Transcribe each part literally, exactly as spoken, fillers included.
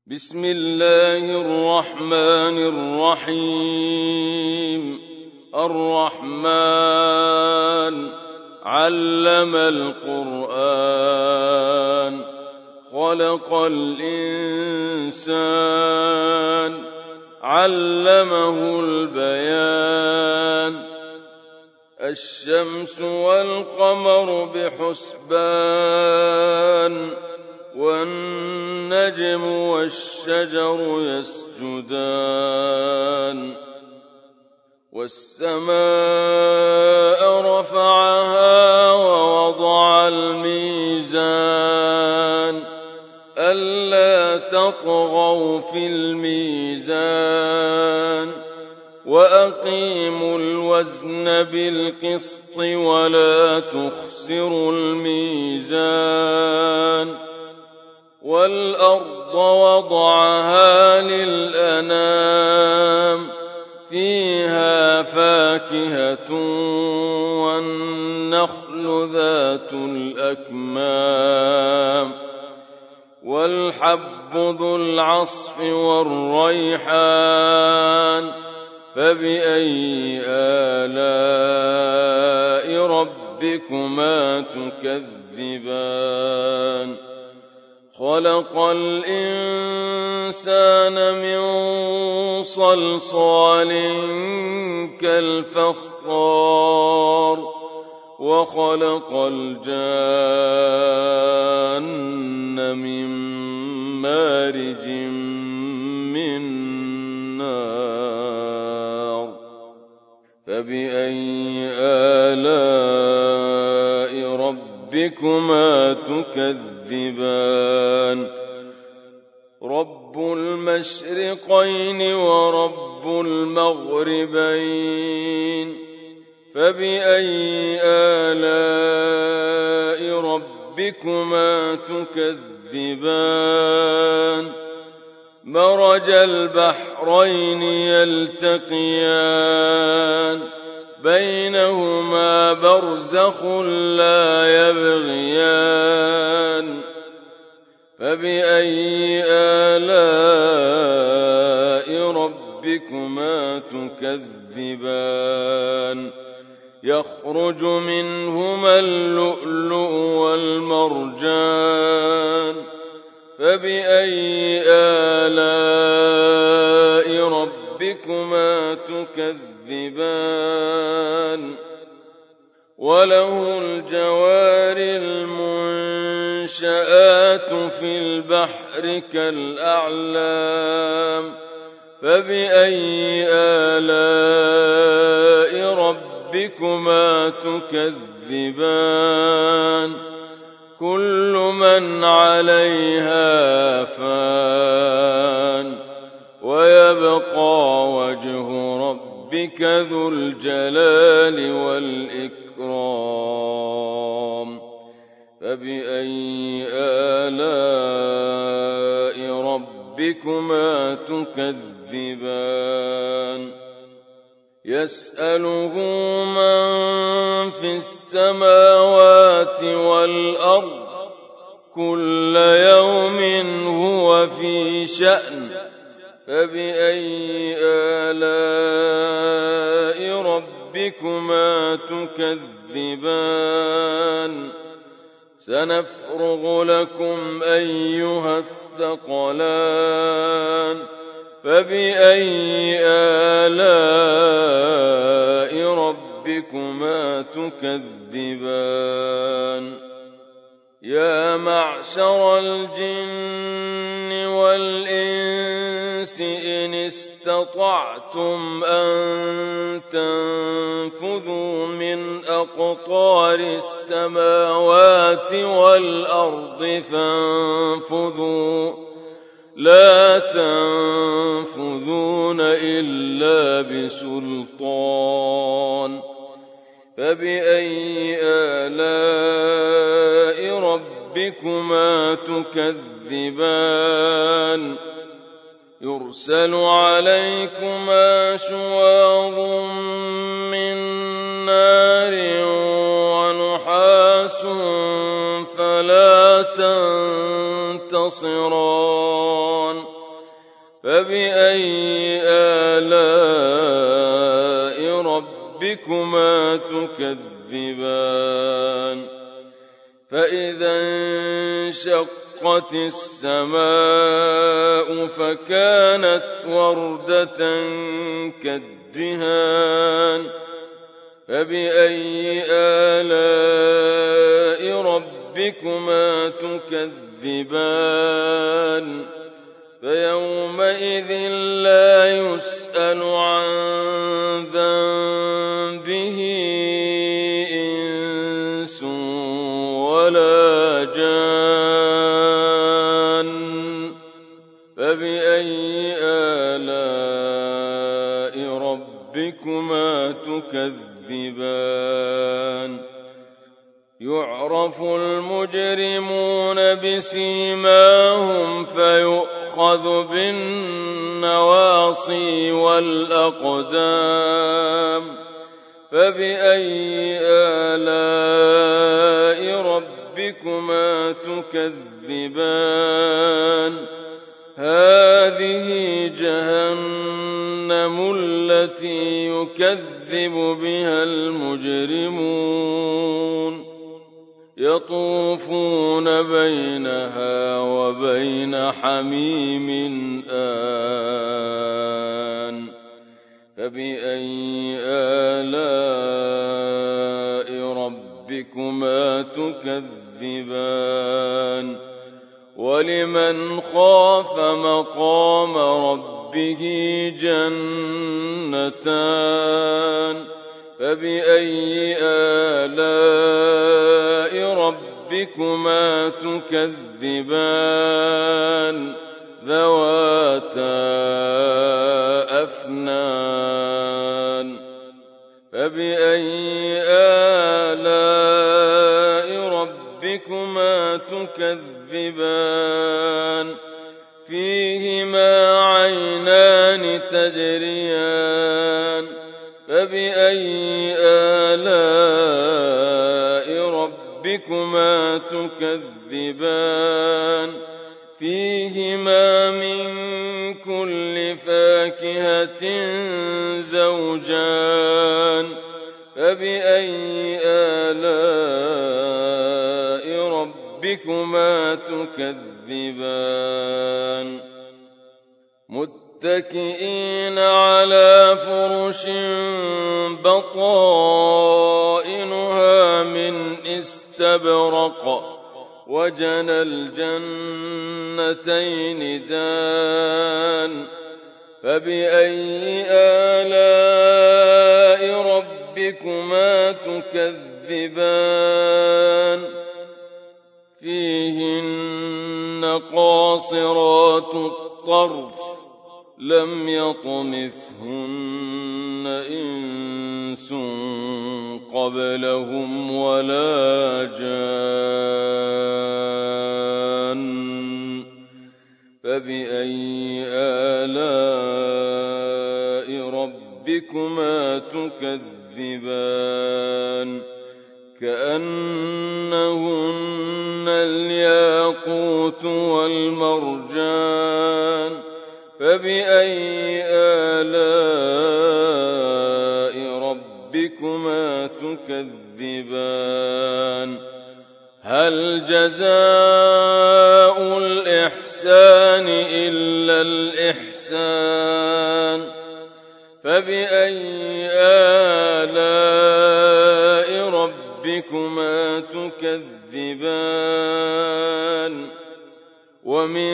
بسم الله الرحمن الرحيم. الرحمن علم القرآن، خلق الإنسان، علمه البيان. الشمس والقمر بحسبان، والنجم والشجر يسجدان. والسماء رفعها ووضع الميزان، ألا تطغوا في الميزان، وأقيموا الوزن بالقسط ولا تخسروا الميزان. والأرض وضعها للأنام، فيها فاكهة والنخل ذات الأكمام، والحب ذو العصف والريحان. فبأي آلاء ربكما تكذبان؟ خلق الإنسان من صلصال كالفخار، وخلق الجان من مارج من نار. فبأي آلاء ربكما تكذبان؟ رب المشرقين ورب المغربين. فبأي آلاء ربكما تكذبان؟ مرج البحرين يلتقيان، بينهما برزخ لا يبغيان. فبأي آلاء ربكما تكذبان؟ يخرج منهما اللؤلؤ والمرجان. فبأي آلاء ربكما تكذبان؟ وله الجوار المنشآت في البحر كالأعلام. فبأي آلاء ربكما تكذبان؟ كل من عليها فان، ويبقى وجه ربك ذو الجلال والإكرام. فبأي آلاء ربكما تكذبان؟ يسأله من في السماوات والأرض، كل يوم هو في شأن. فبأي آلاء ربكما تكذبان؟ سنفرغ لكم أيها الثقلان. فبأي آلاء ربكما تكذبان؟ يا معشر الجن والإنس إن استطعتم أن تنفذوا من أقطار السماوات والأرض فانفذوا، لا تنفذون إلا بسلطان. فبأي آلاء ربكما تكذبان؟ يرسل عليكما شواظ من نار ونحاس فلا تنتصران. فبأي آلاء ربكما تكذبان فإذا انشقت السماء فكانت وردة كالدهان فبأي آلاء ربكما تكذبان فيومئذ لا يسأل عن ذنبه إنس ولا جان فبأي آلاء ربكما تكذبان يعرف المجرمون بسيماهم فيؤخذ بالنواصي والأقدام فبأي آلاء ربكما تكذبان هذه جهنم التي يكذب بها المجرمون يطوفون بينها وبين حميم آن فبأي آلاء ربكما تكذبان ولمن خاف مقام ربه جنتان فبأي آلاء ربكما تكذبان ذواتا أفنان فبأي آلاء ربكما تكذبان فيهما عينان تجريان فبأي آلاء ربكما تكذبان فيهما من كل فاكهة زوجان فبأي آلاء ربكما تكذبان متكئين على فرش بطائنها من استبرق وجنى الجنتين دان فبأي آلاء ربكما تكذبان فيهن قاصرات الطرف لم يطمثهن إنس قبلهم ولا جان فبأي آلاء ربكما تكذبان كأنهن الياقوت والمرجان فبأي آلاء ربكما تكذبان هل جزاء الإحسان إلا الإحسان فبأي آلاء ربكما تكذبان ومن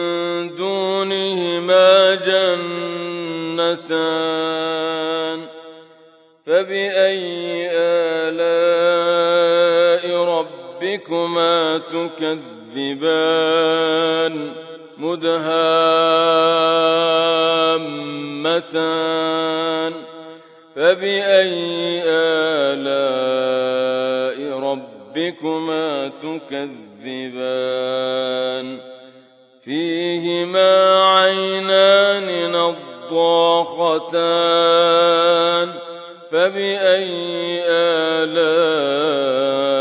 دونهما جنتان فبأي آلاء ربكما تكذبان مدهامتان فبأي آلاء ربكما تكذبان فيهما عينان نضاختان فبأي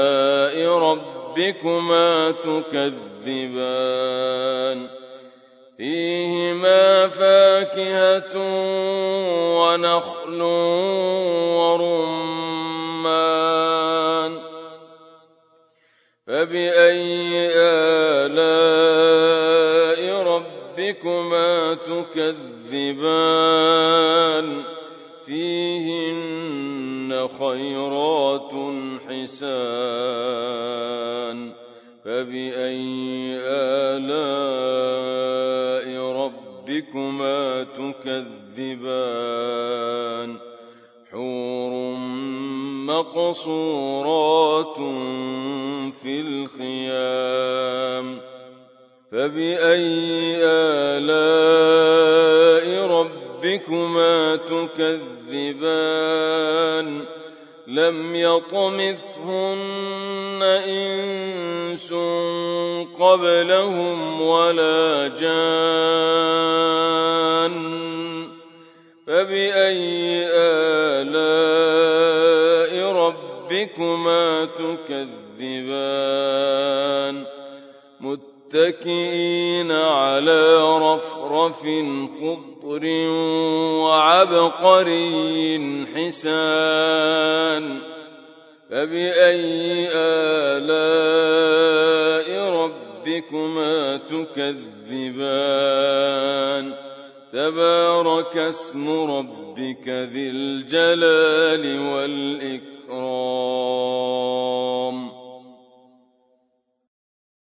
آلاء ربكما تكذبان فيهما فاكهة ونخل ورمان فبأي آلاء ربكما تكذبان فيهن خيرات حسان فبأي آلاء ربكما تكذبان حور مقصورات في الخيام فبأي آلاء ربكما تكذبان لم يطمثهن إنس قبلهم ولا جان فبأي آلاء ربكما تكذبان متكئين على رفرف خضر وعبقري حسان فبأي آلاء ربكما تكذبان تبارك اسم ربك ذي الجلال والإكرام